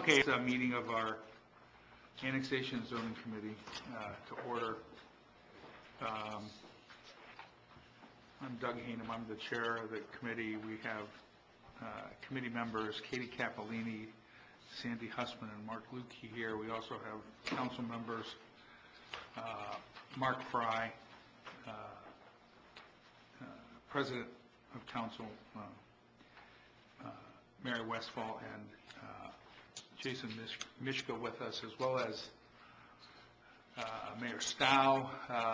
Okay, it's a meeting of our Annexation and Zoning Committee to order. I'm Doug Hanem. I'm the chair of the committee. We have committee members Katie Capolini, Sandy Hussman, and Mark Lukey here. We also have council members Mark Fry, President of Council Mary Westfall, and Jason Mishka with us, as well as Mayor Stow,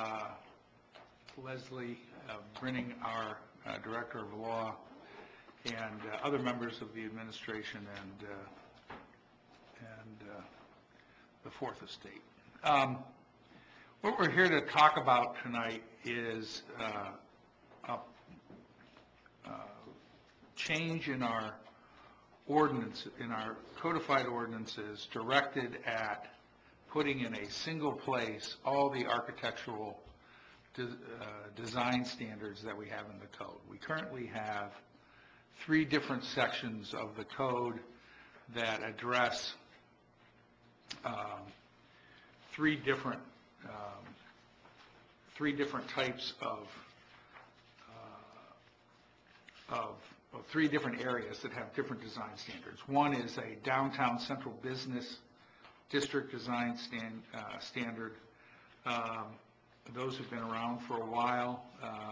Leslie Brinning, our Director of Law, and other members of the administration and the Fourth Estate. What we're here to talk about tonight is a change in our ordinance, in our codified ordinances, directed at putting in a single place all the architectural design standards that we have in the code. We currently have 3 different sections of the code that address 3 different types of 3 different areas that have different design standards. One is a downtown central business district design standard. Those have been around for a while,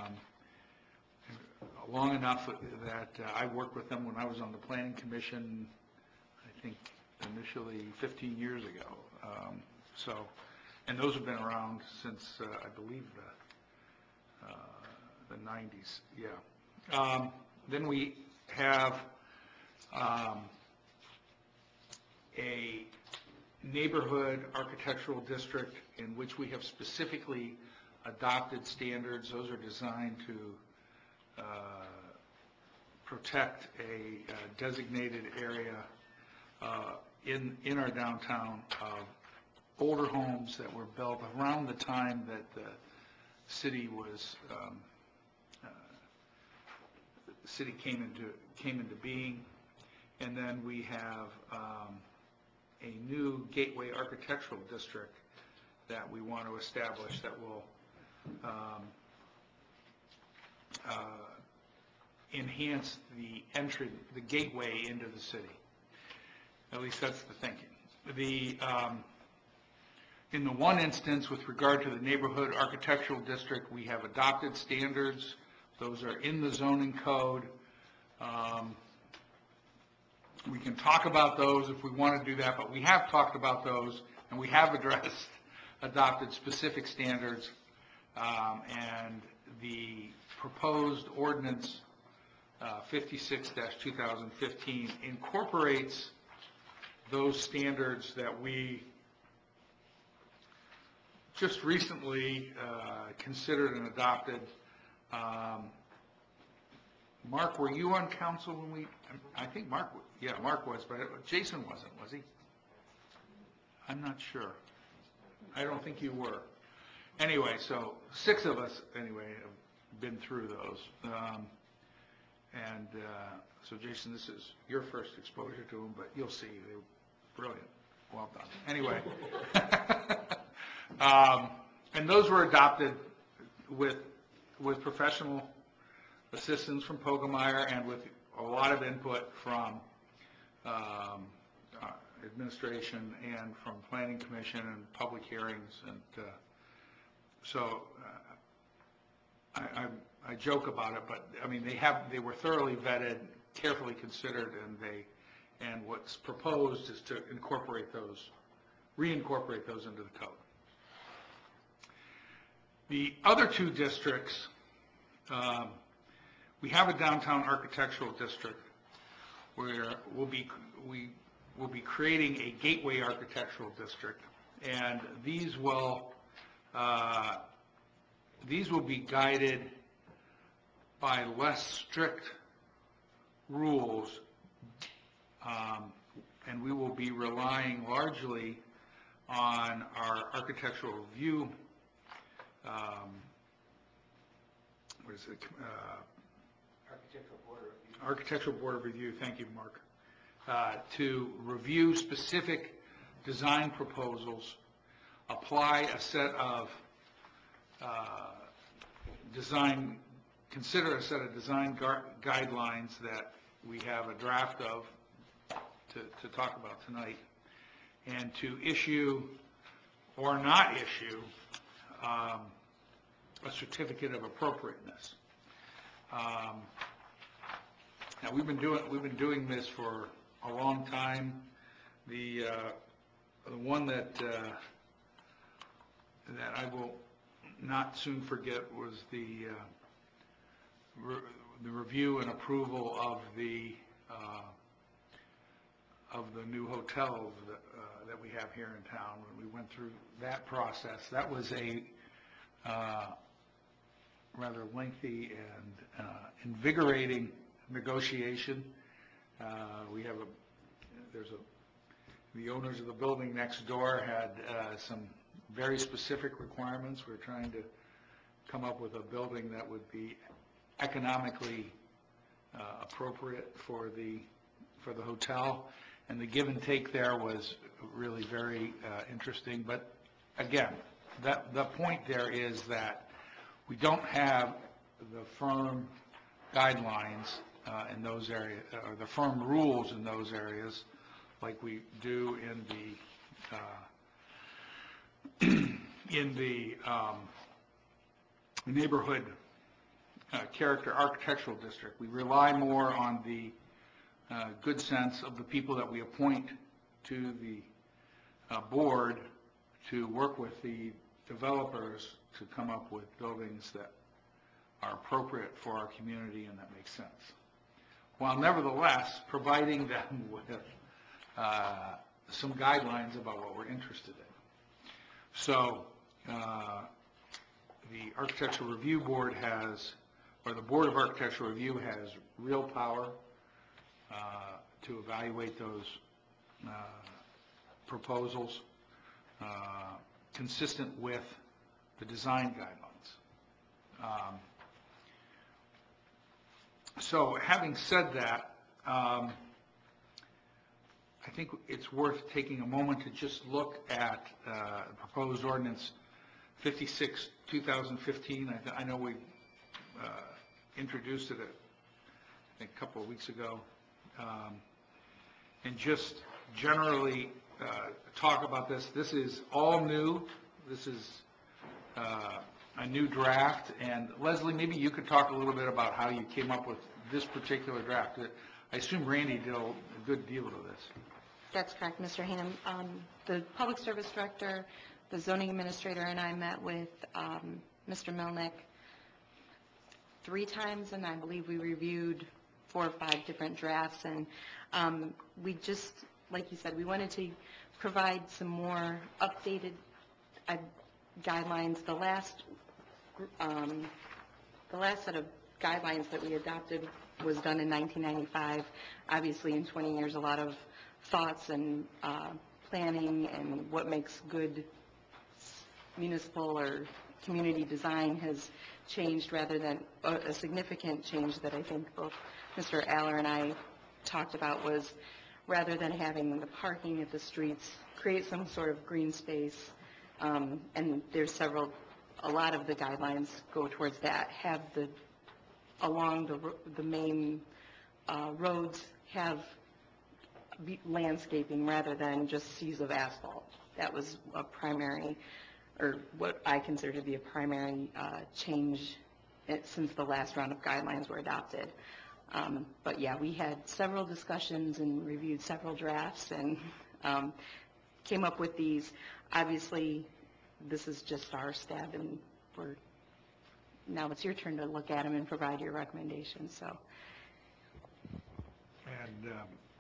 long enough that I worked with them when I was on the Planning Commission, I think initially 15 years ago. And those have been around since, I believe, the 90s, yeah. Then we have a neighborhood architectural district in which we have specifically adopted standards. Those are designed to protect a designated area in our downtown of older homes that were built around the time that the city was city came into being. And then we have a new gateway architectural district that we want to establish that will enhance the entry, the gateway into the city. At least that's the thinking. In the one instance, with regard to the neighborhood architectural district, we have adopted standards. Those are in the zoning code. We can talk about those if we want to do that, but we have talked about those, and we have adopted specific standards, and the proposed ordinance 56-2015 incorporates those standards that we just recently considered and adopted. Mark, were you on council when we, I think Mark was, but Jason wasn't, was he? I'm not sure. I don't think you were. Anyway, so 6 of us, anyway, have been through those. So Jason, this is your first exposure to them, but you'll see, they were brilliant. Well done. Anyway. And those were adopted with professional assistance from Pogemeyer and with a lot of input from administration and from Planning Commission and public hearings. And so I joke about it, but I mean they were thoroughly vetted, carefully considered, and what's proposed is to reincorporate those into the code. The other 2 districts, we have a downtown architectural district where we will be creating a gateway architectural district, and these will be guided by less strict rules, and we will be relying largely on our architectural review. What is it? Architectural Board of Review. Thank you, Mark. to review specific design proposals, apply a set of consider a set of design guidelines that we have a draft of to talk about tonight, and to issue or not issue a certificate of appropriateness. Now we've been doing this for a long time. The one that I will not soon forget was the review and approval of the new hotels that we have here in town. When we went through that process, that was a rather lengthy and invigorating negotiation. The owners of the building next door had some very specific requirements. We're trying to come up with a building that would be economically appropriate for the hotel, and the give and take there was really very interesting. But again, the point there is that we don't have the firm guidelines in those areas, or the firm rules in those areas, like we do in the neighborhood character architectural district. We rely more on the good sense of the people that we appoint to the board to work with the developers to come up with buildings that are appropriate for our community and that make sense, while nevertheless providing them with some guidelines about what we're interested in. So the Architectural Review Board has, or the Board of Architectural Review has real power to evaluate those proposals consistent with the design guidelines. So having said that, I think it's worth taking a moment to just look at proposed ordinance 56, 2015. I know we introduced it, I think, a couple of weeks ago, and just generally talk about this. This is all new. This is a new draft, and Leslie, maybe you could talk a little bit about how you came up with this particular draft. I assume Randy did a good deal of this. That's correct, Mr. Hanem. The Public Service Director, the Zoning Administrator, and I met with Mr. Milnick 3 times, and I believe we reviewed 4 or 5 different drafts. And we just, like you said, we wanted to provide some more updated guidelines. The last set of guidelines that we adopted was done in 1995. Obviously, in 20 years, a lot of thoughts and planning and what makes good municipal or community design has changed, rather than a significant change that I think both Mr. Aller and I talked about was, rather than having the parking at the streets, create some sort of green space. And there's a lot of the guidelines go towards that, have along the main roads have landscaping rather than just seas of asphalt. That was a primary, or what I consider to be a primary change since the last round of guidelines were adopted. But yeah, we had several discussions and reviewed several drafts and came up with these. Obviously, this is just our stab, and now it's your turn to look at them and provide your recommendations. So. And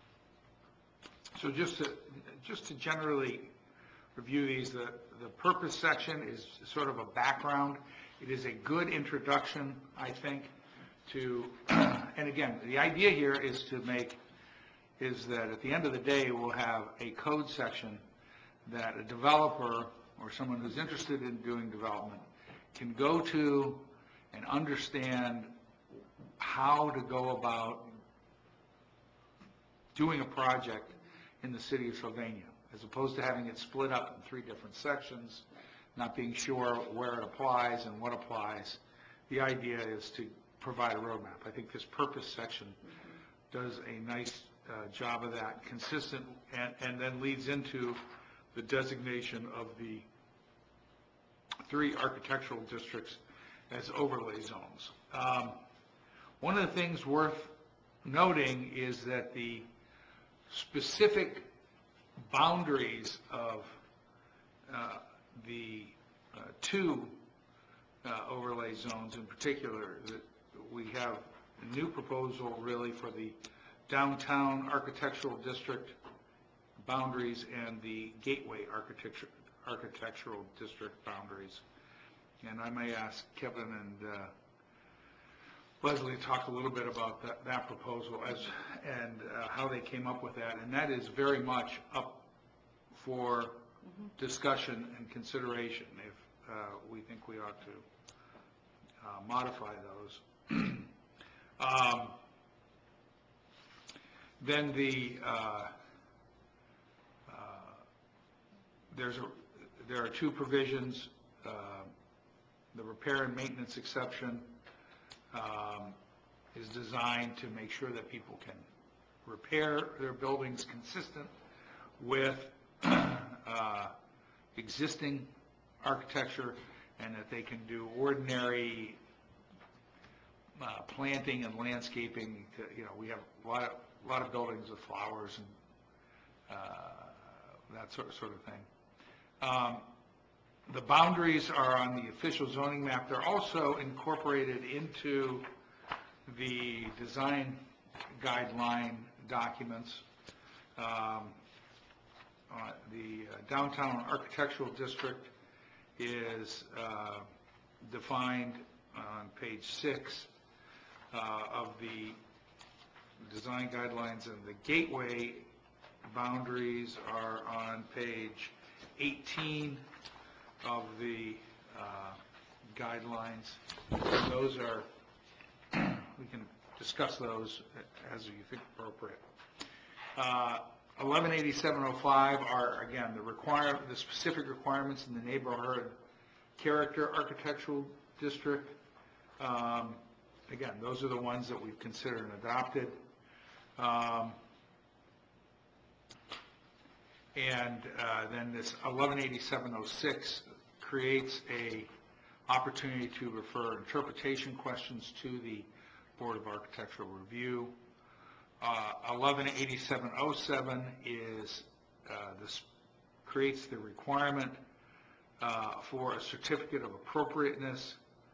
so just to generally review these, the purpose section is sort of a background. It is a good introduction, I think, to, and again, the idea here is that at the end of the day, we'll have a code section that a developer or someone who's interested in doing development can go to and understand how to go about doing a project in the city of Sylvania, as opposed to having it split up in 3 different sections, not being sure where it applies and what applies. The idea is to provide a roadmap. I think this purpose section does a nice job of that, consistent, and then leads into the designation of the 3 architectural districts as overlay zones. One of the things worth noting is that the specific boundaries of the 2 overlay zones in particular, that we have a new proposal really for the downtown architectural district boundaries and the gateway architectural district boundaries. And I may ask Kevin and Leslie to talk a little bit about that proposal and how they came up with that. And that is very much up for discussion and consideration if we think we ought to modify those. Then there are 2 provisions. The repair and maintenance exception is designed to make sure that people can repair their buildings consistent with existing architecture, and that they can do ordinary planting and landscaping. We have a lot of buildings with flowers and that sort of thing. The boundaries are on the official zoning map. They're also incorporated into the design guideline documents. The downtown architectural district is defined on page 6 of the design guidelines, and the gateway boundaries are on page 18 of the guidelines. And those are, we can discuss those as you think appropriate. 118705 are, again, the specific requirements in the neighborhood character architectural district. Again, those are the ones that we've considered and adopted. And then this 118706 creates a opportunity to refer interpretation questions to the Board of Architectural Review. 118707 is this creates the requirement for a certificate of appropriateness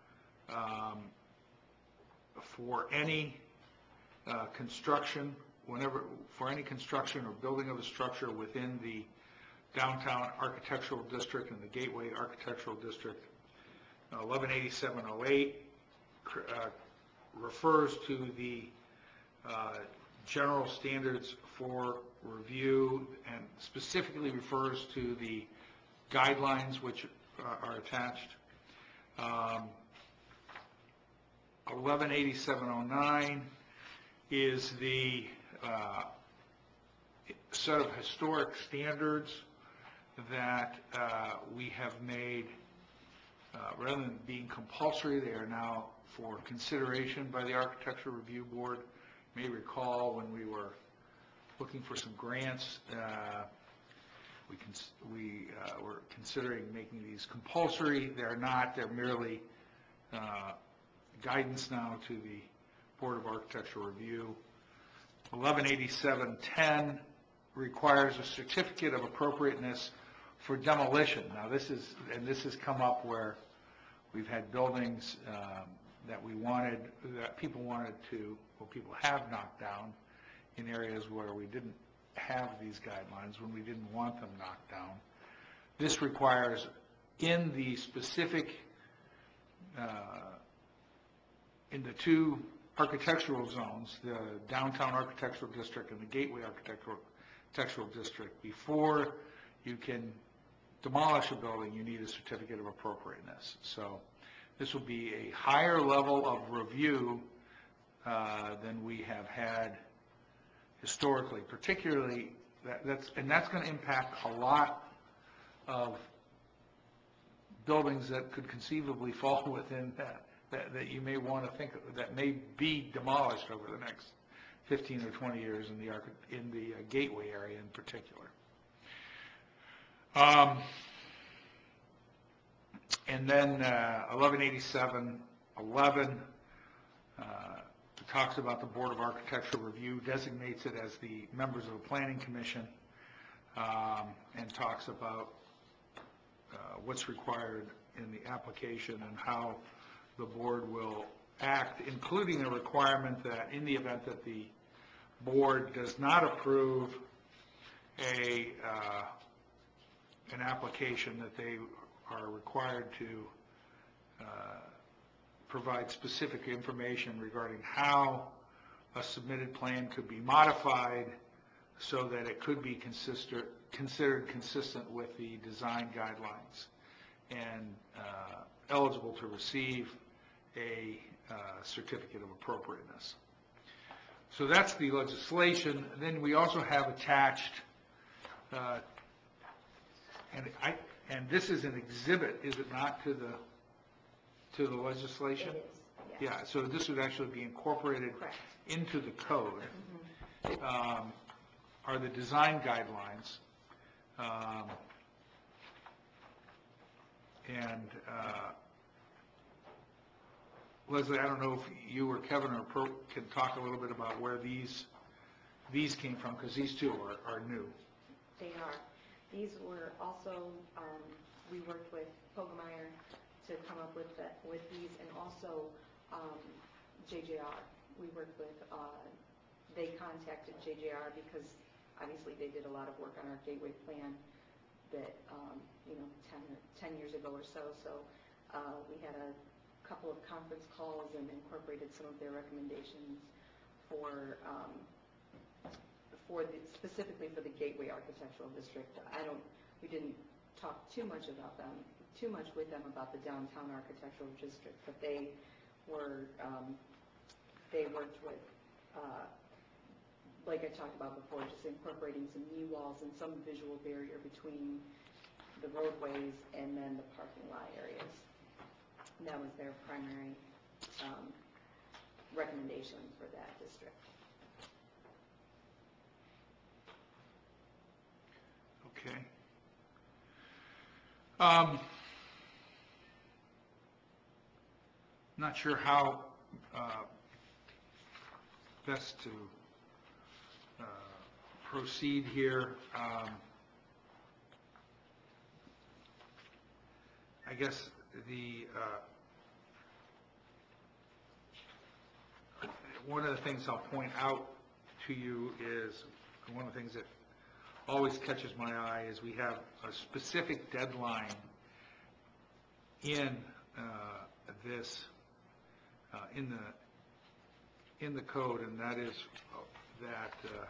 for any construction, for any construction or building of a structure within the downtown architectural district and the gateway architectural district. 118708 refers to the general standards for review and specifically refers to the guidelines which are attached. 118709 is the set of historic standards that we have made, rather than being compulsory, they are now for consideration by the Architectural Review Board. You may recall when we were looking for some grants, we were considering making these compulsory. They're not, they're merely guidance now to the Board of Architectural Review. 118710 requires a certificate of appropriateness for demolition. Now this has come up where we've had buildings that people wanted to, well, people have knocked down in areas where we didn't have these guidelines, when we didn't want them knocked down. This requires, in the specific, in the 2 architectural zones, the downtown architectural district and the gateway architectural district, before you can demolish a building, you need a certificate of appropriateness. So this will be a higher level of review than we have had historically, particularly, that's going to impact a lot of buildings that could conceivably fall within that you may want to think, that may be demolished over the next 15 or 20 years in the Gateway area in particular. And then 1187-11 talks about the Board of Architectural Review, designates it as the members of the Planning Commission, and talks about what's required in the application and how the board will act, including a requirement that in the event that the board does not approve an application, that they are required to provide specific information regarding how a submitted plan could be modified so that it could be considered consistent with the design guidelines and eligible to receive a certificate of appropriateness. So that's the legislation. Then we also have attached, and this is an exhibit, is it not, to the legislation? It is, yes. Yeah, so this would actually be incorporated Correct. into the code. Are the design guidelines. And Leslie, I don't know if you or Kevin can talk a little bit about where these came from, because these two are new. They are. These were also, we worked with Pogemeyer to come up with these, and also JJR. We worked with, they contacted JJR because obviously they did a lot of work on our Gateway plan that, 10 years ago or so. So we had a couple of conference calls and incorporated some of their recommendations specifically for the Gateway Architectural District. We didn't talk too much with them about the Downtown Architectural District, but they worked with, like I talked about before, just incorporating some knee walls and some visual barrier between the roadways and then the parking lot areas. And that was their primary recommendation for that district. Okay. Not sure how best to proceed here. I guess one of the things I'll point out to you is, one of the things that always catches my eye is we have a specific deadline in this in the code, and that is that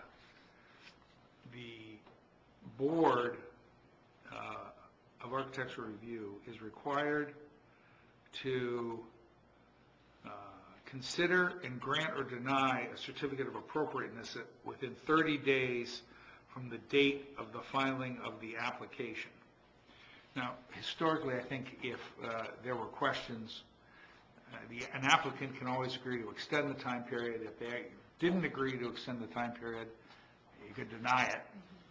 the Board of Architectural Review is required to consider and grant or deny a certificate of appropriateness within 30 days from the date of the filing of the application. Now, historically, I think if there were questions, an applicant can always agree to extend the time period. If they didn't agree to extend the time period, you could deny it.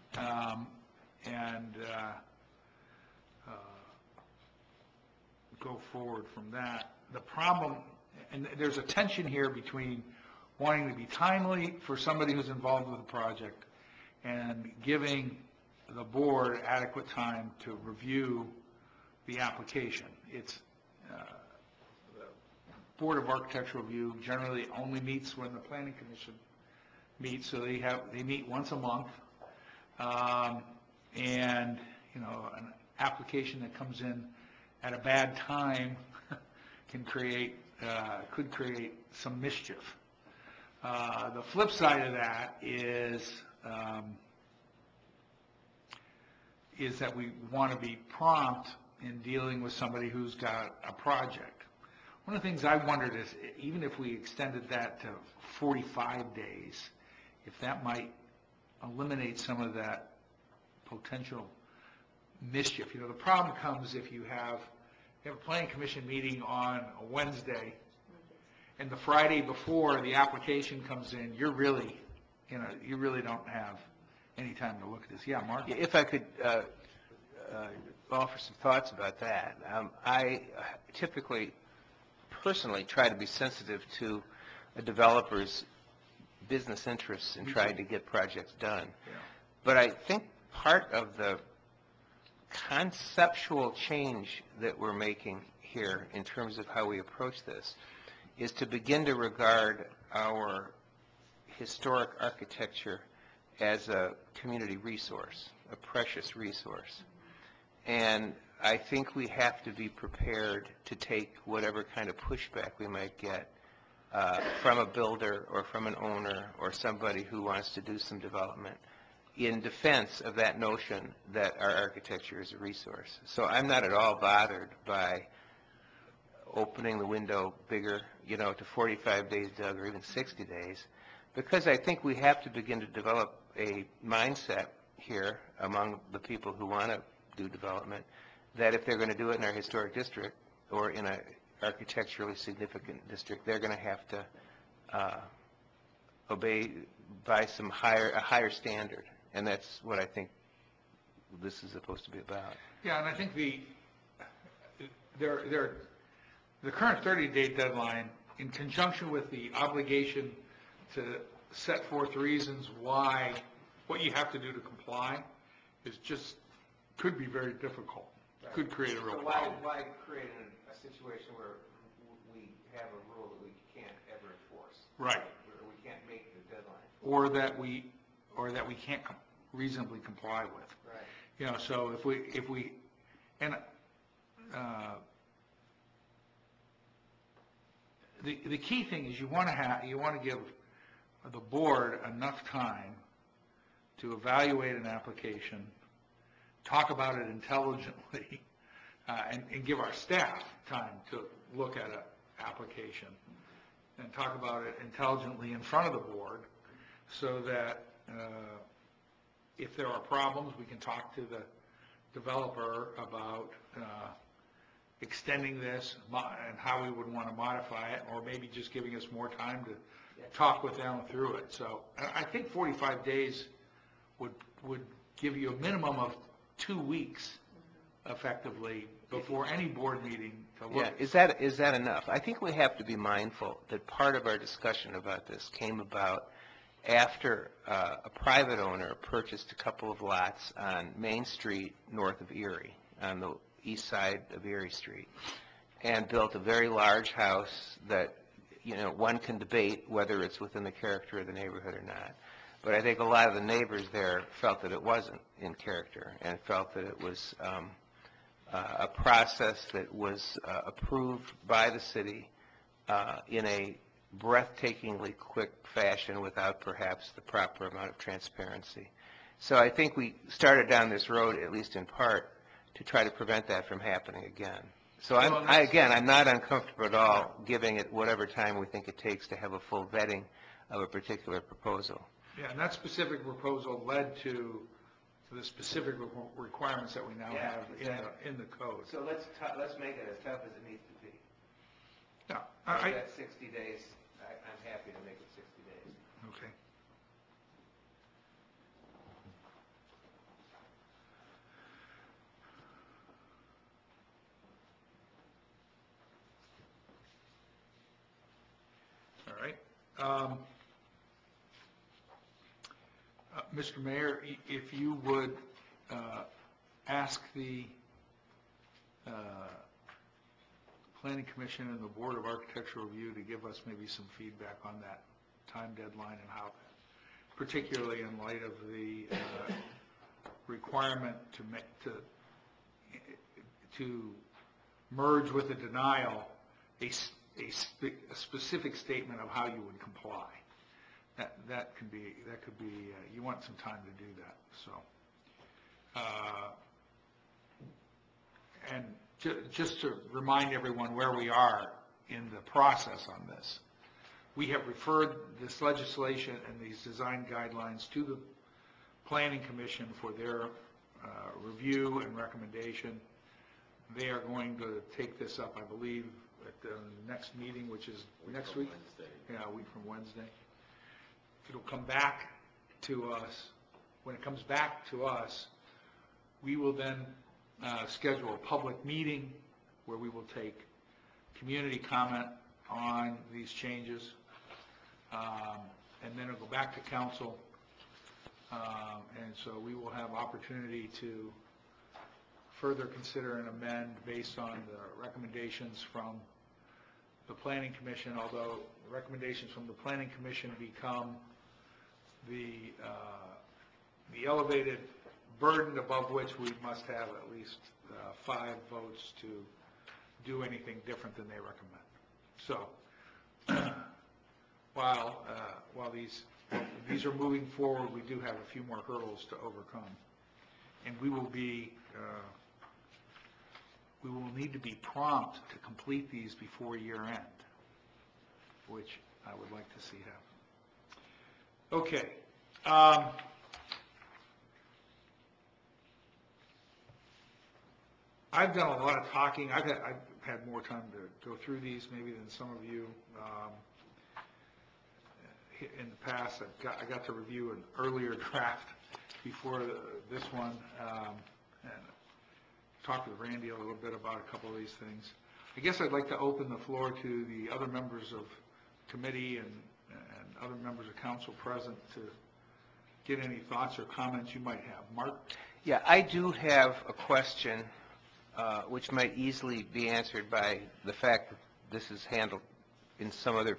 And go forward from that. The problem, and there's a tension here between wanting to be timely for somebody who's involved with the project and giving the board adequate time to review the application. It's the Board of Architectural Review generally only meets when the Planning Commission meets, so they meet once a month, and an application that comes in at a bad time could create some mischief. The flip side of that is that we want to be prompt in dealing with somebody who's got a project. One of the things I wondered is, even if we extended that to 45 days, if that might eliminate some of that potential mischief. You know, the problem comes if you have a planning commission meeting on a Wednesday, and the Friday before the application comes in, you're really, you really don't have any time to look at this. Yeah, Mark? If I could offer some thoughts about that. I typically, personally, try to be sensitive to a developer's business interests in trying to get projects done. Yeah. But I think part of the conceptual change that we're making here in terms of how we approach this is to begin to regard our historic architecture as a community resource, a precious resource. And I think we have to be prepared to take whatever kind of pushback we might get from a builder or from an owner or somebody who wants to do some development in defense of that notion that our architecture is a resource. So I'm not at all bothered by opening the window bigger, to 45 days, Doug, or even 60 days, because I think we have to begin to develop a mindset here among the people who want to do development that if they're going to do it in our historic district or in an architecturally significant district, they're going to have to obey by a higher standard. And that's what I think this is supposed to be about. Yeah, and I think the current 30-day deadline, in conjunction with the obligation to set forth reasons why, what you have to do to comply, is just, could be very difficult. Right. Could create a real problem. So why create a situation where we have a rule that we can't ever enforce? Right. Or we can't make the deadline. Or that we can't reasonably comply with. Right. So if we, and the key thing is you want to give the board enough time to evaluate an application, talk about it intelligently, and give our staff time to look at an application and talk about it intelligently in front of the board, so that if there are problems, we can talk to the developer about extending this and how we would want to modify it, or maybe just giving us more time to talk with them through it. So I think 45 days would give you a minimum of 2 weeks effectively before any board meeting to look. Yeah, is that enough? I think we have to be mindful that part of our discussion about this came about after a private owner purchased a couple of lots on Main Street north of Erie, on the east side of Erie Street, and built a very large house that, one can debate whether it's within the character of the neighborhood or not. But I think a lot of the neighbors there felt that it wasn't in character and felt that it was a process that was approved by the city in a breathtakingly quick fashion without perhaps the proper amount of transparency. So I think we started down this road, at least in part, to try to prevent that from happening again. So I'm not uncomfortable at all giving it whatever time we think it takes to have a full vetting of a particular proposal. Yeah, and that specific proposal led to the specific requirements that we now have in the code. So let's make it as tough as it needs to be. Yeah, that 60 days. I'm happy to make it 60 days. Okay. All right. Mr. Mayor, if you would ask the Planning Commission and the Board of Architectural Review to give us maybe some feedback on that time deadline and how, particularly in light of the requirement to merge with a denial a specific statement of how you would comply. That could be you want some time to do that. So, and just to remind everyone where we are in the process on this. We have referred this legislation and these design guidelines to the Planning Commission for their review and recommendation. They are going to take this up, I believe, at the next meeting, which is next week? Wednesday. Yeah, a week from Wednesday. It'll come back to us. When it comes back to us, we will then schedule a public meeting where we will take community comment on these changes. And then it'll go back to council. And so we will have opportunity to further consider and amend based on the recommendations from the Planning Commission, although the recommendations from the Planning Commission become the elevated burden above which we must have at least 5 votes to do anything different than they recommend. So while these are moving forward, we do have a few more hurdles to overcome, and we will need to be prompt to complete these before year end, which I would like to see happen. Okay. I've done a lot of talking. I've had more time to go through these maybe than some of you. In the past, I got to review an earlier draft before this one, and talked with Randy a little bit about a couple of these things. I guess I'd like to open the floor to the other members of committee and other members of council present to get any thoughts or comments you might have. Mark? Yeah, I do have a question which might easily be answered by the fact that this is handled in some other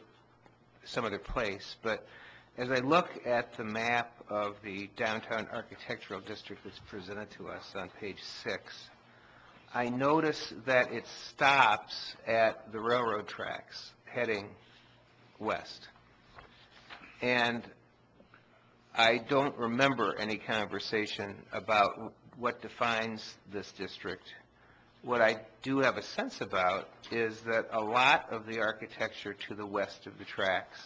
place. But as I look at the map of the downtown architectural district that's presented to us on page 6, I notice that it stops at the railroad tracks heading west. And I don't remember any conversation about what defines this district. What I do have a sense about is that a lot of the architecture to the west of the tracks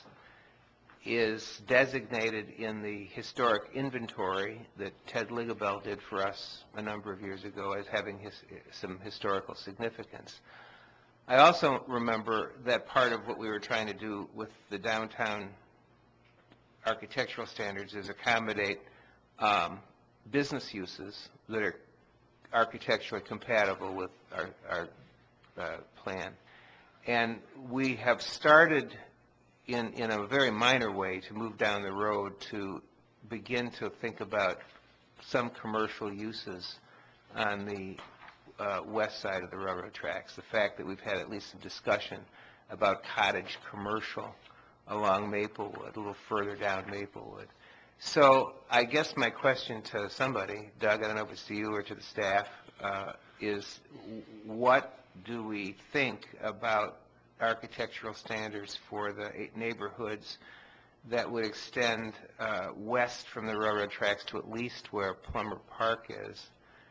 is designated in the historic inventory that Ted Ligabell did for us a number of years ago as having some historical significance. I also remember that part of what we were trying to do with the downtown architectural standards is accommodate business uses that are architecturally compatible with our plan. And we have started in a very minor way to move down the road to begin to think about some commercial uses on the west side of the railroad tracks. The fact that we've had at least some discussion about cottage commercial along Maplewood, a little further down Maplewood. So I guess my question to somebody, Doug, I don't know if it's to you or to the staff, is what do we think about architectural standards for the neighborhoods that would extend west from the railroad tracks to at least where Plummer Park is?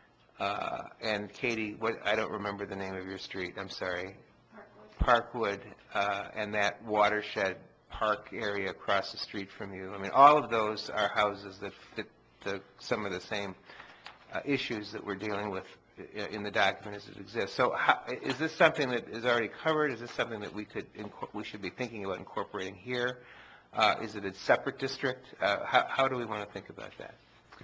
And Katie, I don't remember the name of your street, I'm sorry. Parkwood, and that watershed park area across the street from you. I mean, all of those are houses that fit some of the same issues that we're dealing with in the document as it exists. So is this something that is already covered? Is this something that we should be thinking about incorporating here? Is it a separate district? How do we want to think about that?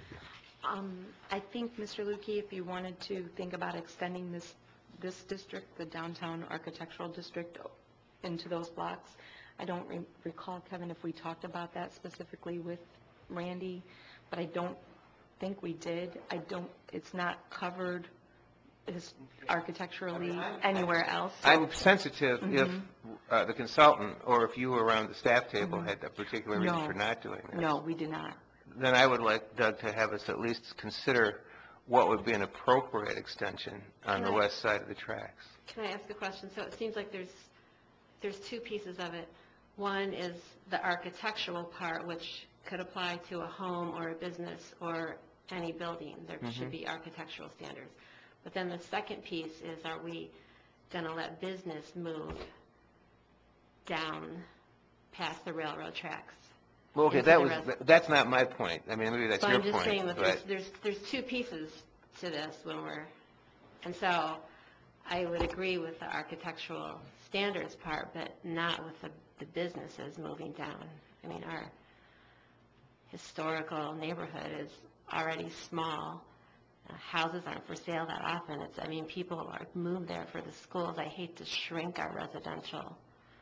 I think, Mr. Lukey, if you wanted to think about extending this district, the downtown architectural district, into those blocks, I don't recall, Kevin, if we talked about that specifically with Randy, but I don't think we did. It's not covered architecturally anywhere else. So. I'm sensitive if the consultant or if you around the staff table had a particular reason for not doing this. No, we did not. Then I would like Doug to have us at least consider what would be an appropriate extension on the west side of the tracks. Can I ask a question? So it seems like there's 2 pieces of it. One is the architectural part, which could apply to a home or a business or any building. There should be architectural standards. But then the second piece is, are we going to let business move down past the railroad tracks. Well, okay, into the that's not my point. I mean, maybe that's So your I'm just point, saying that but... there's two pieces to this and so I would agree with the architectural standards part, but not with the businesses moving down. I mean, our historical neighborhood is already small. Houses aren't for sale that often. People are moved there for the schools. I hate to shrink our residential.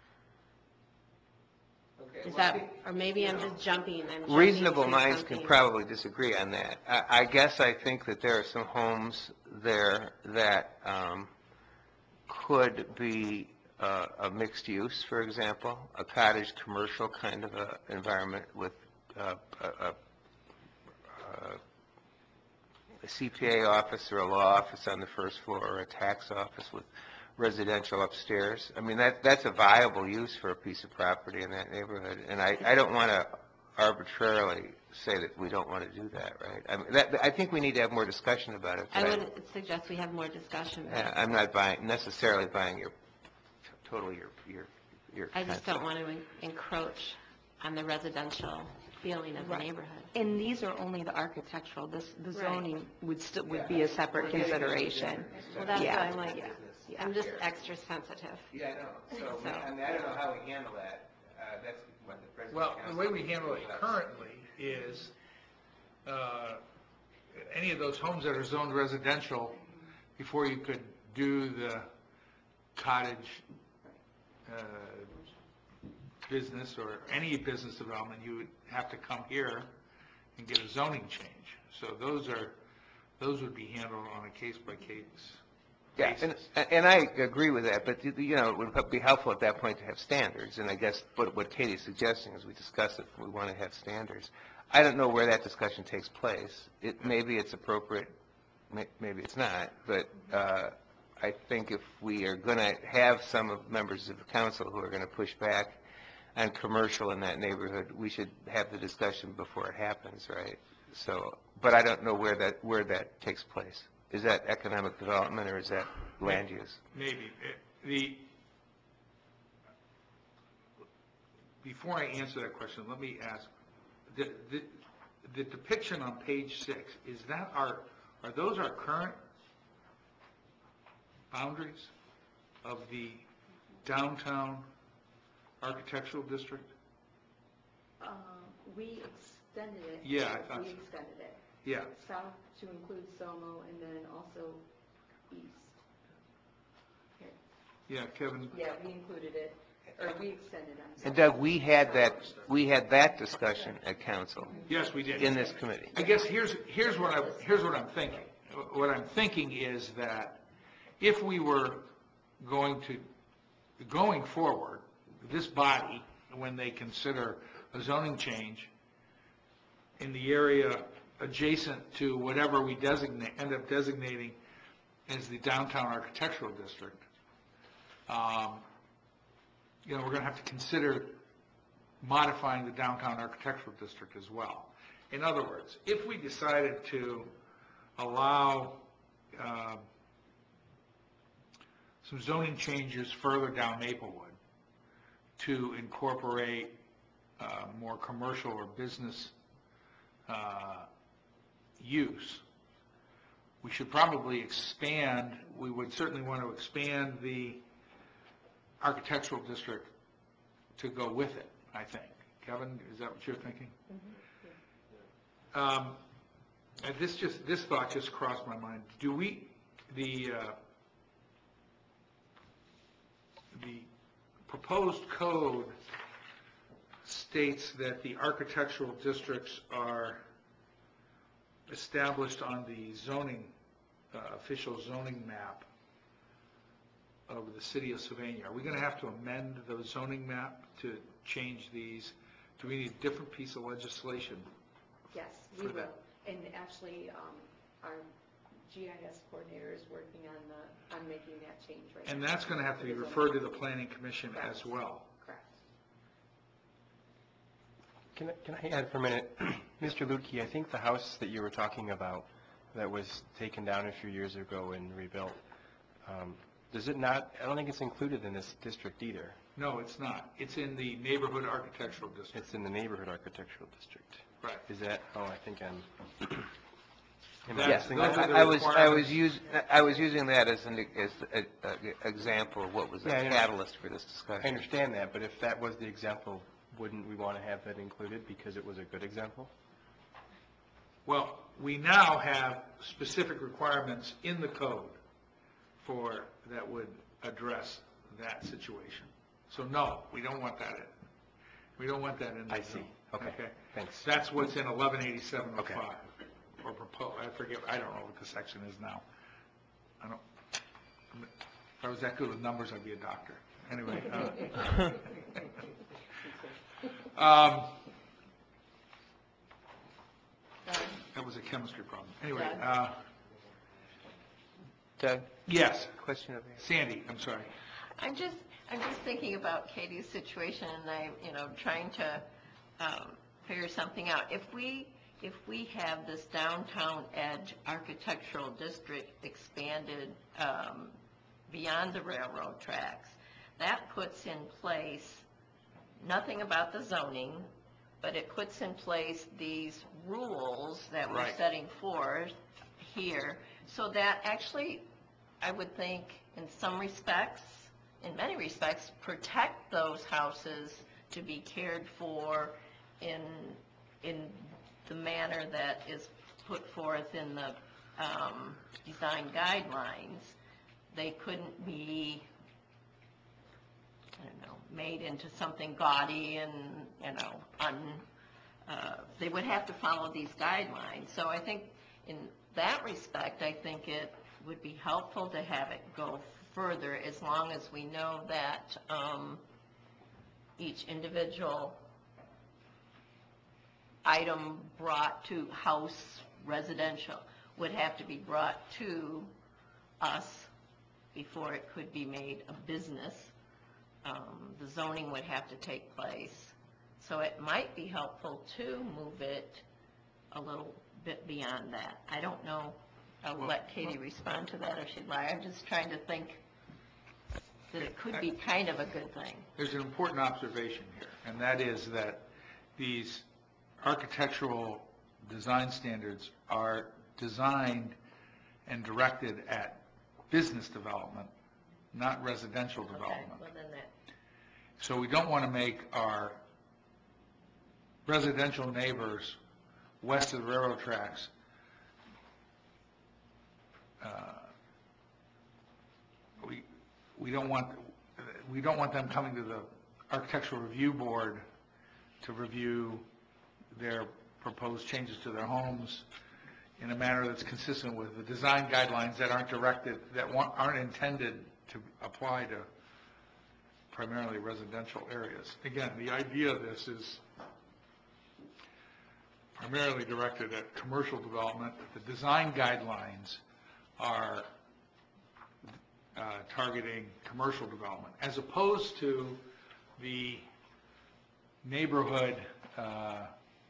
Is that, or maybe I'm just jumping. Reasonable to minds something. can probably disagree on that. I guess I think that there are some homes there that could be a mixed use, for example, a cottage commercial kind of a environment with a CPA office or a law office on the first floor, or a tax office with residential upstairs. I mean, that's a viable use for a piece of property in that neighborhood, and I don't want to arbitrarily say that we don't want to do that, right? I mean, I think we need to have more discussion about it. I would suggest we have more discussion. I'm not necessarily buying your I just concept. don't want to encroach on the residential feeling of the Right. neighborhood. And these are only the architectural, the Right. zoning would be a separate consideration. Well, that's Yeah. what I'm like, Yeah. I'm just extra sensitive. Yeah, I know. So, So- I mean, I don't know how we handle that. That's what the president. Well, the way we handle it currently is, any of those homes that are zoned residential, before you could do the cottage business or any business development, you would have to come here and get a zoning change. So those would be handled on a case-by-case Yeah, basis. and I agree with that, but, it would be helpful at that point to have standards, and I guess what Katie's suggesting is we discuss it, we want to have standards. I don't know where that discussion takes place. Maybe it's appropriate, maybe it's not, but I think if we are going to have some members of the council who are going to push back on commercial in that neighborhood, we should have the discussion before it happens, right? So, but I don't know where that takes place. Is that economic development or is that land use? Maybe. Before I answer that question, let me ask, the depiction on page 6, are those our current boundaries of the downtown architectural district? We extended it. Yeah, I thought We so. extended it. Yeah. South to include Somo, and then also east. Here. Yeah, Kevin, Yeah, we included it, or we extended, I'm sorry. And Doug, we had that discussion at council yes, we did. in this committee. I guess here's what I'm thinking. What I'm thinking is that if we were going forward, this body, when they consider a zoning change in the area adjacent to whatever we end up designating as the downtown architectural district, we're going to have to consider modifying the downtown architectural district as well. In other words, if we decided to allow some zoning changes further down Maplewood to incorporate more commercial or business use, we should probably expand, we would certainly want to expand the architectural district to go with it, I think. Kevin, is that what you're thinking? And this thought just crossed my mind. The proposed code states that the architectural districts are established on the zoning, official zoning map of the city of Sylvania. Are we going to have to amend the zoning map to change these? Do we need a different piece of legislation? Yes, we For will. that. And actually, our GIS coordinator is working on making that change right now. And that's going to have to be referred to the planning commission as well. Correct. Can I add for a minute? Mr. Lutke, I think the house that you were talking about that was taken down a few years ago and rebuilt, does it not, I don't think it's included in this district either. No, it's not. It's in the neighborhood architectural district. It's in the neighborhood architectural district. Right. Is that, I think am I That's- missing those that? are the I was requirements. using that as an example of what was a Yeah, I know. catalyst for this I discussion. understand that, but if that was the example, wouldn't we want to have that included because it was a good example? Well, we now have specific requirements in the code that would address that situation. So no, we don't want that in. We don't want that in the I see. zone. Okay. Thanks. That's what's in 118705. Okay. Or proposed, I forget, I don't know what the section is now. If I was that good with numbers, I'd be a doctor. Anyway. That was a chemistry problem. Anyway, Doug, yes, question over here. Sandy, I'm sorry. I'm just thinking about Katie's situation, and trying to figure something out. If we have this downtown edge architectural district expanded beyond the railroad tracks, that puts in place nothing about the zoning, but it puts in place these rules that we're Right. setting forth here, so that actually, I would think, in some respects, in many respects, protect those houses to be cared for in the manner that is put forth in the design guidelines. They couldn't be, I don't know, made into something gaudy and, they would have to follow these guidelines. So I think in that respect, I think it would be helpful to have it go further, as long as we know that each individual item brought to house residential would have to be brought to us before it could be made a business. The zoning would have to take place. So it might be helpful to move it a little bit beyond that. I don't know. I'll let Katie respond to that if she'd like. I'm just trying to think that it could be kind of a good thing. There's an important observation here, and that is that these architectural design standards are designed and directed at business development, not residential Okay, development. well then that, So we don't want to make our residential neighbors west of the railroad tracks we don't want them coming to the Architectural Review Board to review their proposed changes to their homes in a manner that's consistent with the design guidelines that aren't directed, aren't intended to apply to primarily residential areas. Again, the idea of this is primarily directed at commercial development. The design guidelines are targeting commercial development, as opposed to the neighborhood, I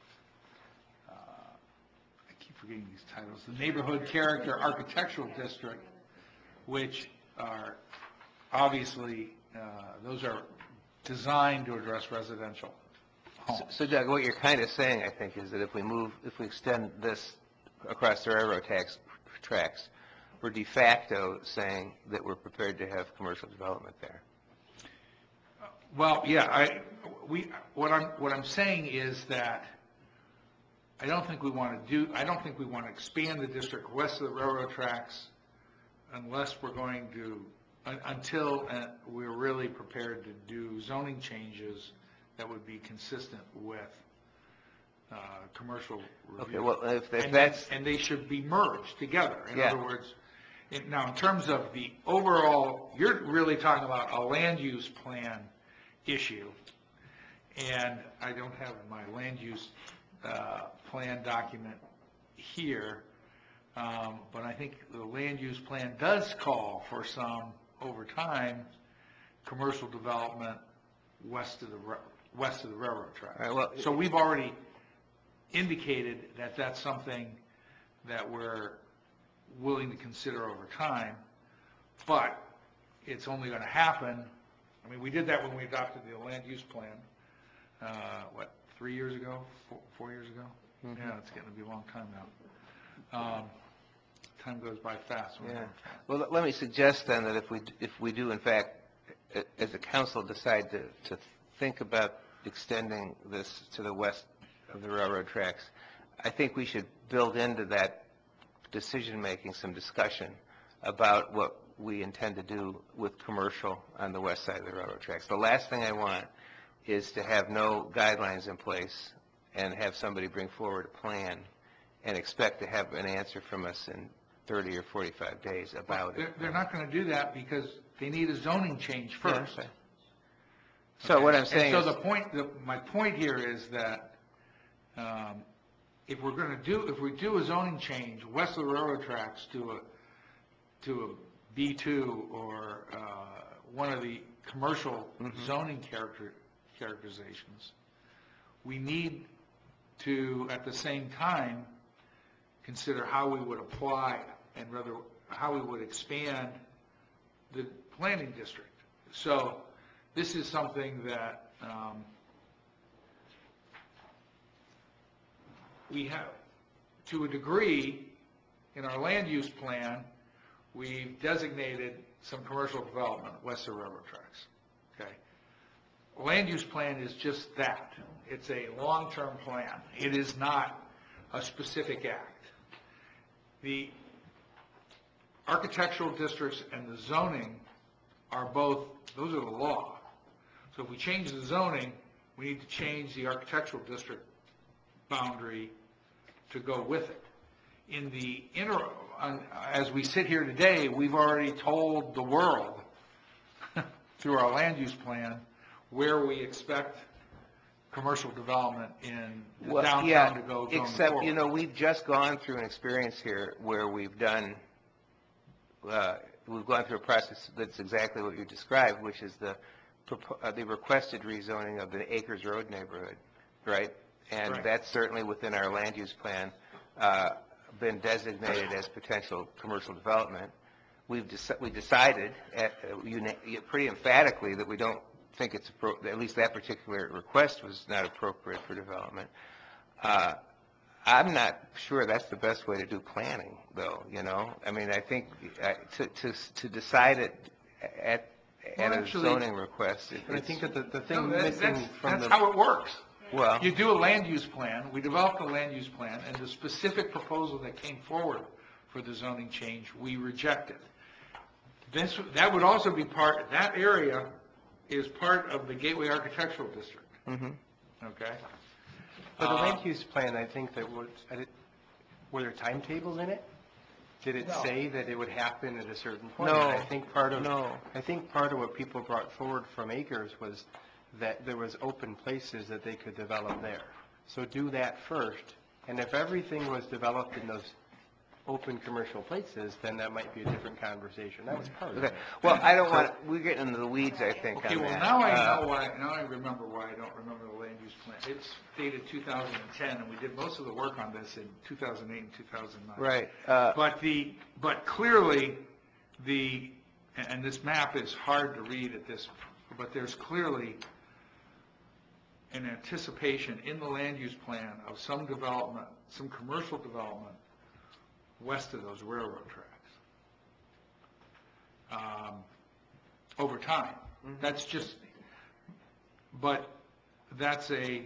keep forgetting these titles, the neighborhood character architectural district, which are obviously, those are designed to address residential homes. So Doug, what you're kind of saying, I think, is that if we extend this across the railroad tracks, we're de facto saying that we're prepared to have commercial development there. Well, yeah, what I'm saying is that I don't think we want to expand the district west of the railroad tracks unless we're going to, until we're really prepared to do zoning changes that would be consistent with commercial review. Okay, well, if that's... And they should be merged together. In Yeah. other words, now in terms of the overall, you're really talking about a land use plan issue. And I don't have my land use plan document here, but I think the land use plan does call for some, over time, commercial development west of the railroad tracks. All right, well, So we've already indicated that that's something that we're willing to consider over time, but it's only going to happen I mean, we did that when we adopted the land use plan, 3 years ago, 4 years ago? Yeah, it's getting to be a long time now. Time goes by fast. when we're Yeah. having fun. Well, let me suggest then that if we do in fact, as a council, decide to think about extending this to the west of the railroad tracks, I think we should build into that decision-making some discussion about what we intend to do with commercial on the west side of the railroad tracks. The last thing I want is to have no guidelines in place and have somebody bring forward a plan and expect to have an answer from us in 30 or 45 days about it. They're not going to do that because they need a zoning change first. Yeah, okay. So what I'm saying is... And so my point here is that if we do a zoning change west of the railroad tracks to a B2 or one of the commercial zoning characterizations, we need to, at the same time, consider how we would apply and rather how we would expand the planning district. So this is something that we have, to a degree, in our land use plan, we've designated some commercial development west of railroad tracks. Okay. Land use plan is just that. It's a long-term plan. It is not a specific act. The architectural districts and the zoning are both, those are the law. So if we change the zoning, we need to change the architectural district boundary to go with it. In the interim, as we sit here today, we've already told the world through our land use plan where we expect commercial development in the downtown to go going except, forward. we've just gone through an experience here where we've gone through a process that's exactly what you described, which is the requested rezoning of the Acres Road neighborhood, right? And Right. that's certainly within our land use plan, been designated as potential commercial development. We decided pretty emphatically that we don't think it's at least that particular request was not appropriate for development. I'm not sure that's the best way to do planning, though. I mean, I think to decide it at a zoning request. But I think that the No, thing missing from that's the... how it works. Well, You do a land use plan, we developed a land use plan, and the specific proposal that came forward for the zoning change, we rejected. That would also be that area is part of the Gateway Architectural District. Okay? But the land use plan, I think that were there timetables in it? Did it say that it would happen at a certain point? No. I think part of No. what people brought forward from Acres was that there was open places that they could develop there. So do that first, and if everything was developed in those open commercial places, then that might be a different conversation. That was part of okay. it. Well, I don't want, we're getting into the weeds, I think, Okay, on well, that. now I know why, now I remember why I don't remember the land use plan. It's dated 2010, and we did most of the work on this in 2008 and 2009. Right. But clearly, and this map is hard to read at this, but there's clearly an anticipation in the land use plan of some development, some commercial development west of those railroad tracks over time. That's just, but that's a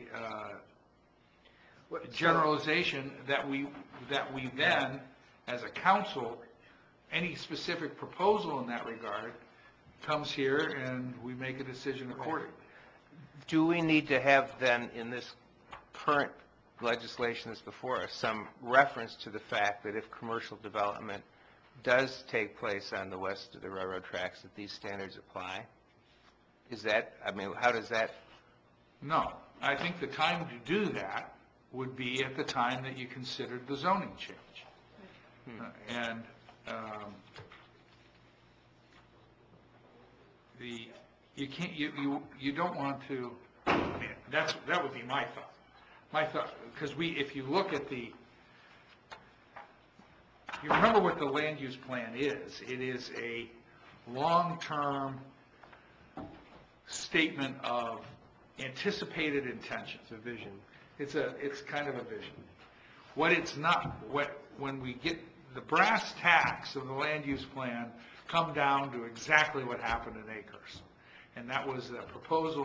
generalization that we then, as a council, any specific proposal in that regard comes here and we make a decision accordingly. Do we need to have then, in this current legislation that's before us, some reference to the fact that if commercial development does take place on the west of the railroad tracks, that these standards apply? Is that, I mean, how does that? No. I think the time to do that would be at the time that you considered the zoning change. And you can't, you don't want to, I mean, that would be my thought. My thought, because if you look at you remember what the land use plan is. It is a long-term statement of anticipated intentions. It's a vision. It's kind of a vision. What it's not, when we get the brass tacks of the land use plan come down to exactly what happened in Acres. And that was a proposal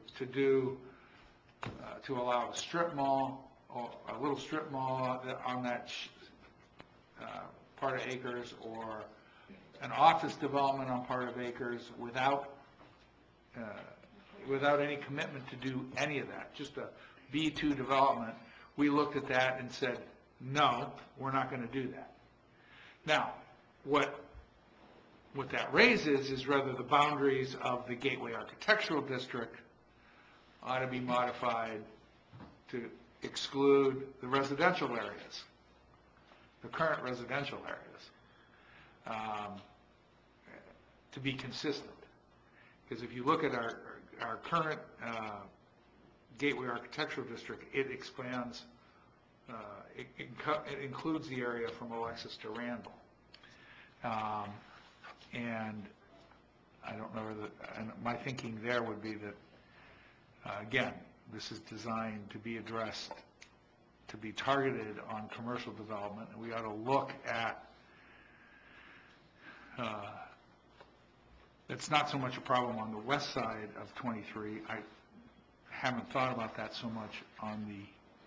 to allow a strip mall, or a little strip mall on that part of Acres, or an office development on part of Acres without any commitment to do any of that, just a B2 development. We looked at that and said, no, we're not going to do that. Now, what that raises is whether the boundaries of the Gateway Architectural District ought to be modified to exclude the residential areas, the current residential areas, to be consistent. Because if you look at our current Gateway Architectural District, it expands, it includes the area from Alexis to Randall. And I don't know, and my thinking there would be that, again, this is designed to be addressed, to be targeted on commercial development, and we ought to look at, it's not so much a problem on the west side of 23. I haven't thought about that so much on the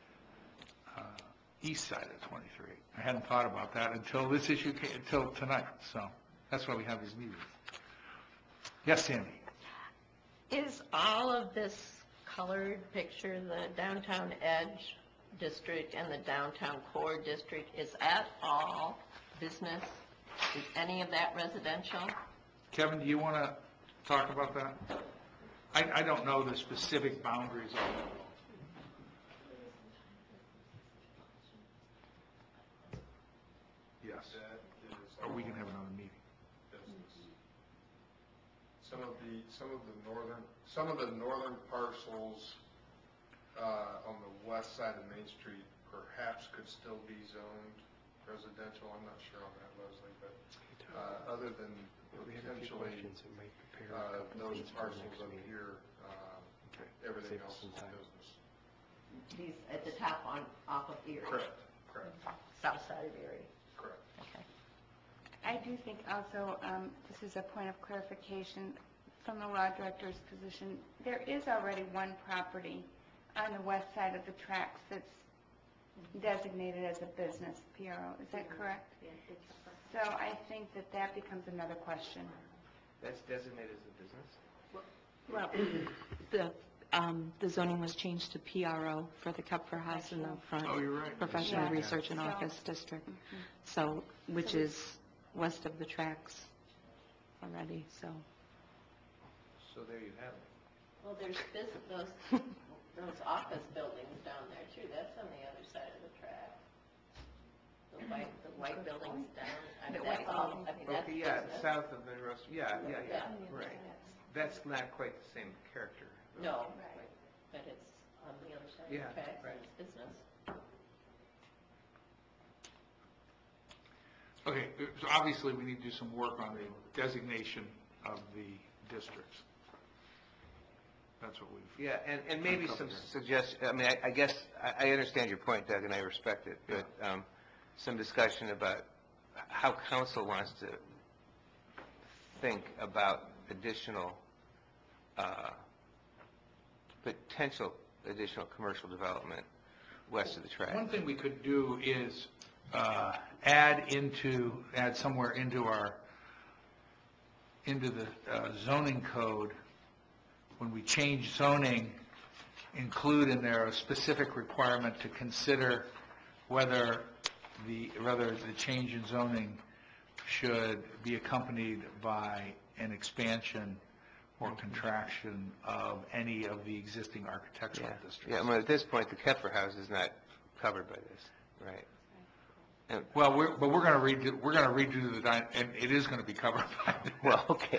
east side of 23. I hadn't thought about that until this issue came, until tonight, so that's why we have these meetings. Yes, Sandy? Is all of this colored picture, the downtown edge district and the downtown core district, is that all business? Is any of that residential? Kevin, do you want to talk about that? I don't know the specific boundaries of it. Yes. Or we can have another meeting. Some of the northern parcels on the west side of Main Street perhaps could still be zoned residential. I'm not sure on that, Leslie, but other than potentially those parcels up here, everything else is business. These at the top off of Erie? Correct. South side of Erie? Correct. Okay. I do think also, this is a point of clarification from the law director's position, there is already one property on the west side of the tracks that's designated as a business PRO. Is that correct? Yeah, it's So I think that becomes another question. That's designated as a business? Well, the zoning was changed to PRO for the Kupfer House in the front. Oh, you're right. Professional Yeah. Research and So- Office District. So, which is west of the tracks already, so. So there you have it. Well, there's those office buildings down there too. That's on the other side of the track. The white buildings down. I mean, that's all. I mean, that's Okay, yeah, business. south of the roast, yeah, Yeah. right. That's not quite the same character. No, but it's on the other side of Yeah, the tracks. right. It's business. Okay, so obviously we need to do some work on the designation of the districts. That's what we've. Yeah, and maybe some suggestion, I mean, I guess, I understand your point, Doug, and I respect it, but some discussion about how council wants to think about potential additional commercial development west of the track. One thing we could do is add somewhere into the zoning code, when we change zoning, include in there a specific requirement to consider whether the change in zoning should be accompanied by an expansion or contraction of any of the existing architectural districts. Yeah, well, at this point, the Kepfer House is not covered by this, right? Well, we're going to redo the, and it is going to be covered by this. Well, okay.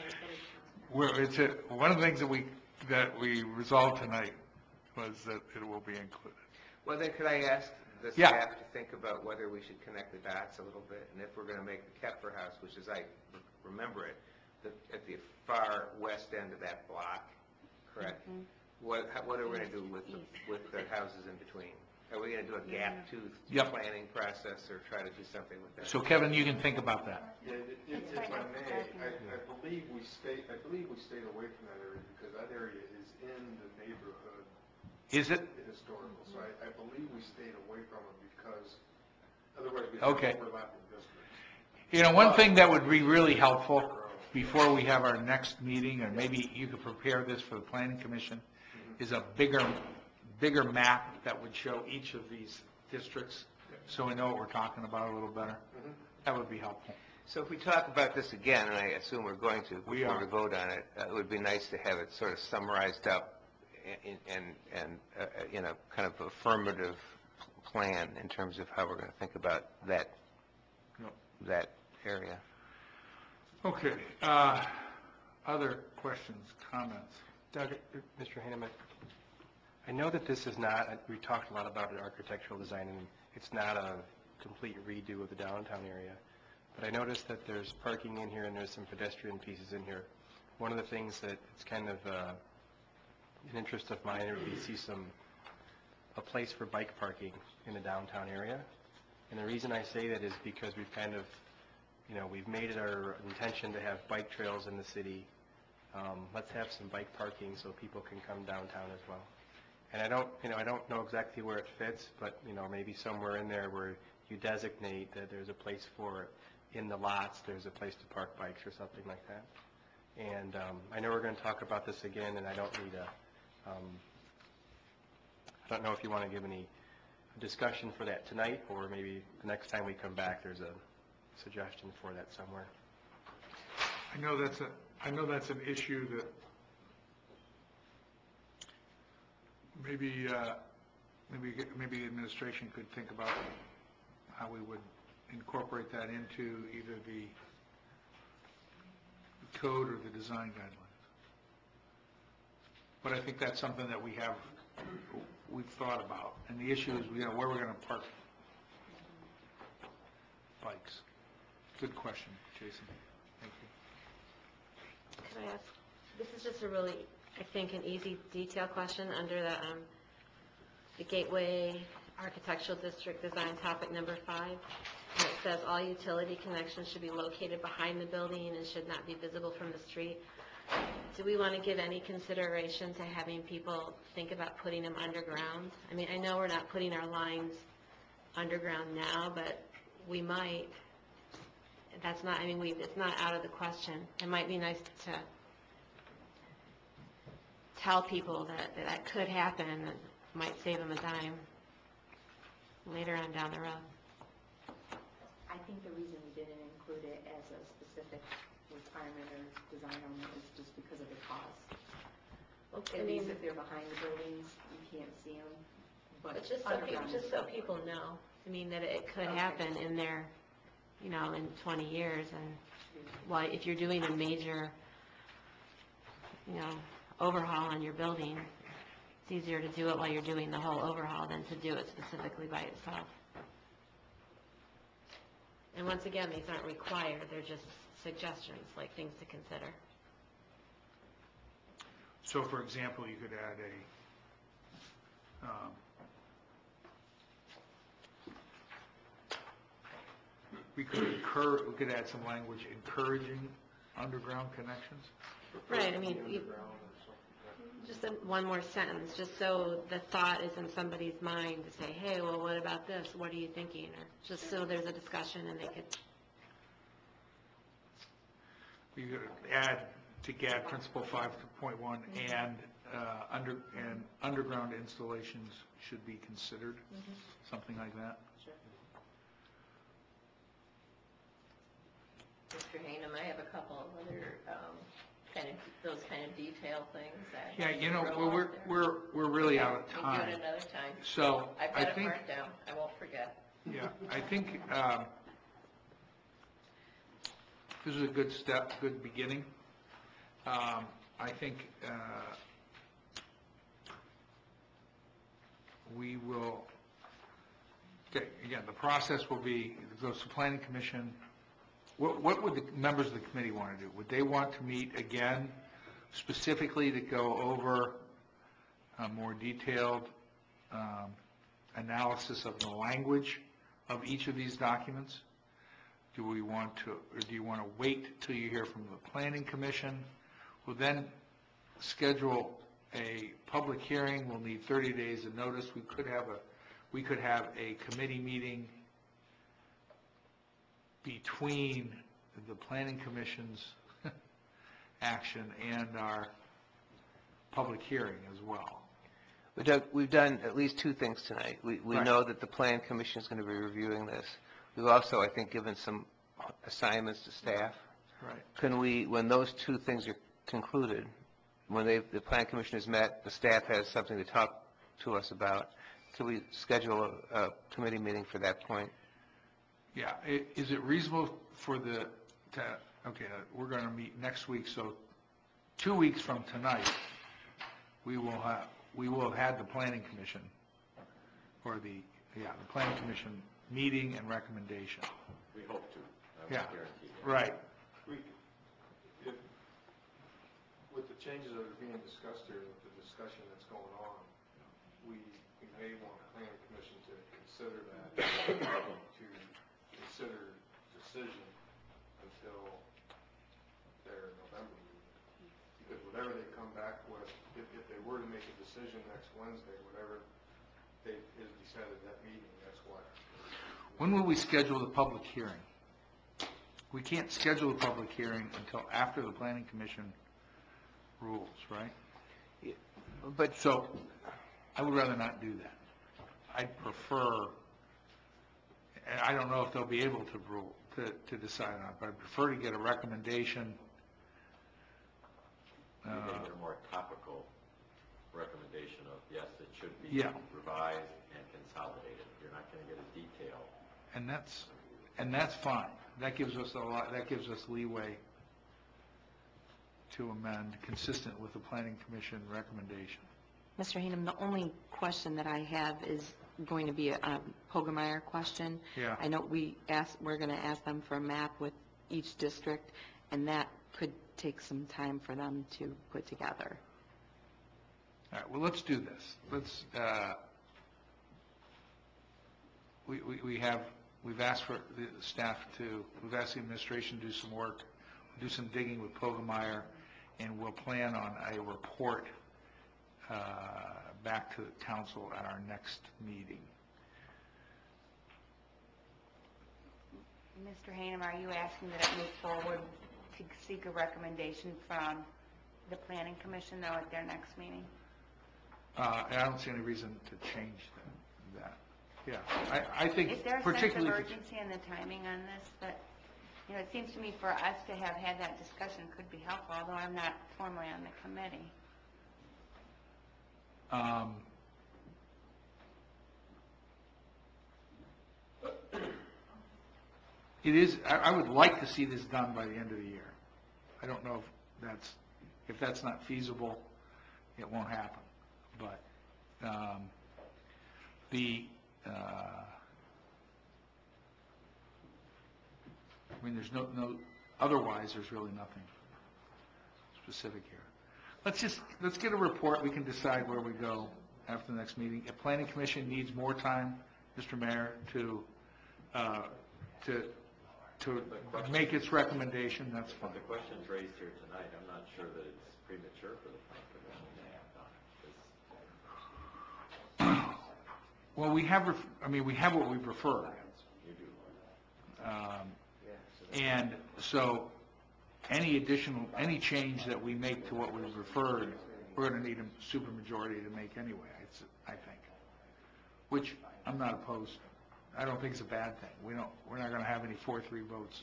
One of the things that we resolved tonight was that it will be included. Well, then could I ask the Yeah. staff to think about whether we should connect the dots a little bit? And if we're going to make the Kepfer House, which as I remember it, at the far west end of that block, correct? What are we going to do with the houses in between? Are we going to do a gap tooth Yep. planning process or try to do something with that? So Kevin, you can think about that. Yeah, if I may, I believe we stayed away from that area because that area is in the neighborhood Is it? historical. So I believe we stayed away from it because otherwise we Okay. have overlapping districts. You know, one thing that would be really helpful before we have our next meeting, and maybe you could prepare this for the planning commission, is a bigger map that would show each of these districts, so we know what we're talking about a little better. That would be helpful. So if we talk about this again, and I assume we're going to We before are. we vote on it, it would be nice to have it sort of summarized up in a kind of affirmative plan in terms of how we're going to think about that area. Okay, other questions, comments? Doug, Mr. Heineman, I know that this is not, we talked a lot about the architectural design, and it's not a complete redo of the downtown area, but I noticed that there's parking in here and there's some pedestrian pieces in here. One of the things that it's kind of an interest of mine would be to see a place for bike parking in the downtown area. And the reason I say that is because we've kind of, we've made it our intention to have bike trails in the city. Let's have some bike parking so people can come downtown as well. And I don't know exactly where it fits, but, maybe somewhere in there where you designate that there's a place for, in the lots, there's a place to park bikes or something like that. And I know we're going to talk about this again, and I don't know if you want to give any discussion for that tonight, or maybe the next time we come back, there's a suggestion for that somewhere. I know that's an issue that maybe the administration could think about how we would incorporate that into either the code or the design guidelines. But I think that's something that we've thought about. And the issue is, where we're going to park bikes. Good question, Jason. Thank you. Can I ask, this is just a really, I think, an easy detail question under the Gateway Architectural District Design Topic number 5. And it says all utility connections should be located behind the building and should not be visible from the street. Do we want to give any consideration to having people think about putting them underground? I mean, I know we're not putting our lines underground now, but we might. That's not, it's not out of the question. It might be nice to tell people that could happen, and it might save them a dime later on down the road. I think the reason we didn't include it as a specific requirement or design element is just because of the cost. At least if they're behind the buildings, you can't see them. But just so people know, that it could happen in their, in 20 years, and if you're doing a major, overhaul on your building, it's easier to do it while you're doing the whole overhaul than to do it specifically by itself. And once again, these aren't required, they're just suggestions, like things to consider. So, for example, you could add we could add some language encouraging underground connections. Right, just one more sentence, just so the thought is in somebody's mind to say, hey, well, what about this? What are you thinking? Or just so there's a discussion and they could. You could add to GAD Principle 5.1 and underground installations should be considered, something like that. Mr. Hanem, I have a couple of other those kind of detail things that. Yeah, we're really out of time. We'll do it another time. So I've I got it think, marked down. I won't forget. yeah, I think this is a good step, good beginning. I think we will, okay, again, the process will be, it goes to Planning Commission, what would the members of the committee want to do? Would they want to meet again specifically to go over a more detailed analysis of the language of each of these documents? Do we want to, or do you want to wait till you hear from the Planning Commission? We'll then schedule a public hearing. We'll need 30 days of notice. We could have a committee meeting between the Planning Commission's action and our public hearing as well. But Doug, we've done at least two things tonight. We Right. know that the Plan Commission is going to be reviewing this. We've also, I think, given some assignments to staff. Right. Can we, when those two things are concluded, when the Plan Commission has met, the staff has something to talk to us about, can we schedule a committee meeting for that point? Yeah, is it reasonable for okay, we're going to meet next week, so 2 weeks from tonight, we will have had the Planning Commission, or the Planning Commission meeting and recommendation. We hope to. I Yeah, guarantee you. right. With the changes that are being discussed here, with the discussion that's going on, we may want the planning commission to consider that, to consider decision until their November meeting. Because whatever they come back with, if they were to make a decision next Wednesday, whatever is decided at that meeting, that's what. When will we schedule the public hearing? We can't schedule a public hearing until after the Planning Commission rules, right? But So I would rather not do that. I'd prefer, and I don't know if they'll be able to rule, to decide on it, but I'd prefer to get a recommendation. You get a more topical recommendation of, yes, it should be Yeah. revised and consolidated. You're not going to get a detail. And that's fine. That gives us that gives us leeway to amend consistent with the Planning Commission recommendation. Mr. Hayden, the only question that I have is going to be a Pogemeyer question. Yeah. I know we're going to ask them for a map with each district, and that could take some time for them to put together. All right, well, let's do this. Let's, we've asked for the staff we've asked the administration to do some work, do some digging with Pogemeyer, and we'll plan on a report back to the council at our next meeting. Mr. Hanem, are you asking that it move forward to seek a recommendation from the Planning Commission, though, at their next meeting? And I don't see any reason to change that. Yeah, I think Is there a sense of particularly. urgency in the timing on this? That, it seems to me for us to have had that discussion could be helpful, although I'm not formally on the committee. It is, I would like to see this done by the end of the year. I don't know if that's not feasible, it won't happen. But I mean, there's no, otherwise, there's really nothing specific here. Let's get a report, we can decide where we go after the next meeting. If Planning Commission needs more time, Mr. Mayor, to make its recommendation, that's fine. But the questions raised here tonight, I'm not sure that it's premature for the planning commission to act on it. Well, we have what we've referred. You do. And so any change that we make to what we've referred, we're going to need a supermajority to make anyway, I think, which I'm not opposed to. I don't think it's a bad thing. We're not going to have any 4-3 votes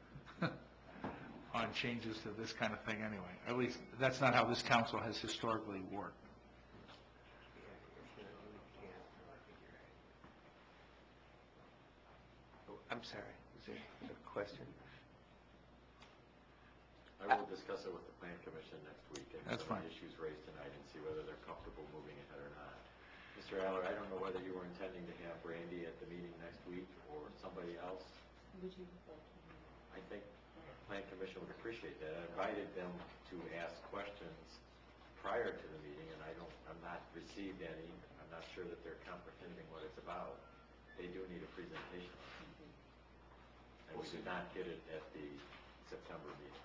on changes to this kind of thing anyway. At least, that's not how this council has historically worked. I'm sorry, is there a question? I will discuss it with the plan commission next week. And That's some of fine. the issues raised tonight and see whether they're comfortable moving ahead or not. Mr. Aller, I don't know whether you were intending to have Randy at the meeting next week or somebody else. I think the Plan Commission would appreciate that. I invited them to ask questions prior to the meeting, and I'm not received any. I'm not sure that they're comprehending what it's about. They do need a presentation. And we did not get it at the September meeting.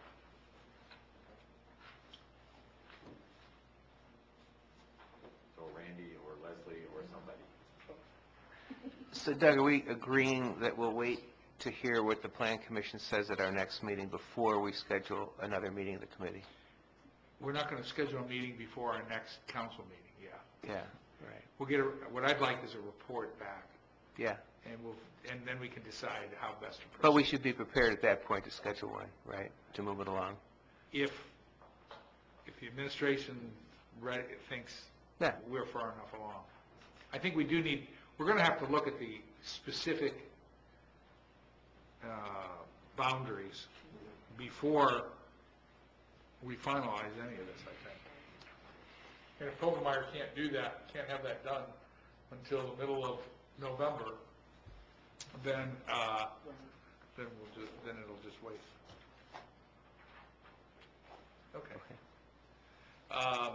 So Randy or Leslie or somebody. So Doug, are we agreeing that we'll wait to hear what the Plan Commission says at our next meeting before we schedule another meeting of the committee? We're not going to schedule a meeting before our next council meeting, yeah. Yeah, right. We'll get, what I'd like is a report back, Yeah. and then we can decide how best to proceed. But we should be prepared at that point to schedule one, right, to move it along? If the administration thinks Yeah. we're far enough along. I think we do need, we're going to have to look at the specific boundaries before we finalize any of this, I think. And if Poggemeyer can't do that, can't have that done until the middle of November, then it'll just wait. Okay.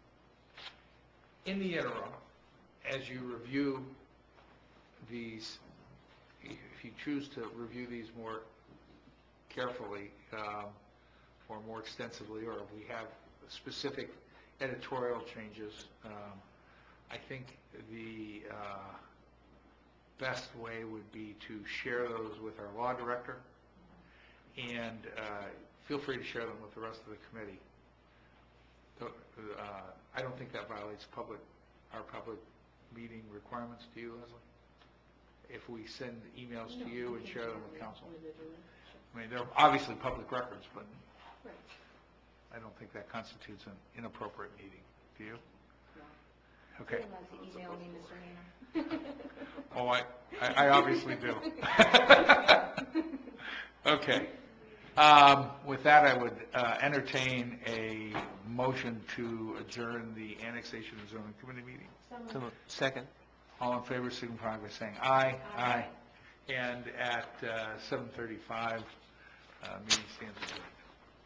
In the interim, as you review these, if you choose to review these more carefully or more extensively, or if we have specific editorial changes, I think the best way would be to share those with our law director, and feel free to share them with the rest of the committee. I don't think that violates our public meeting requirements. Do you, Leslie? If we send emails to you and share them with council? I mean, they're obviously public records, but I don't think that constitutes an inappropriate meeting. Do you? No. Okay. Email me, Mr. Hannah. Oh, I obviously do. Okay. With that, I would entertain a motion to adjourn the annexation and zoning committee meeting. Second. All in favor, signify by saying aye. Aye. And at 7:35, meeting stands adjourned.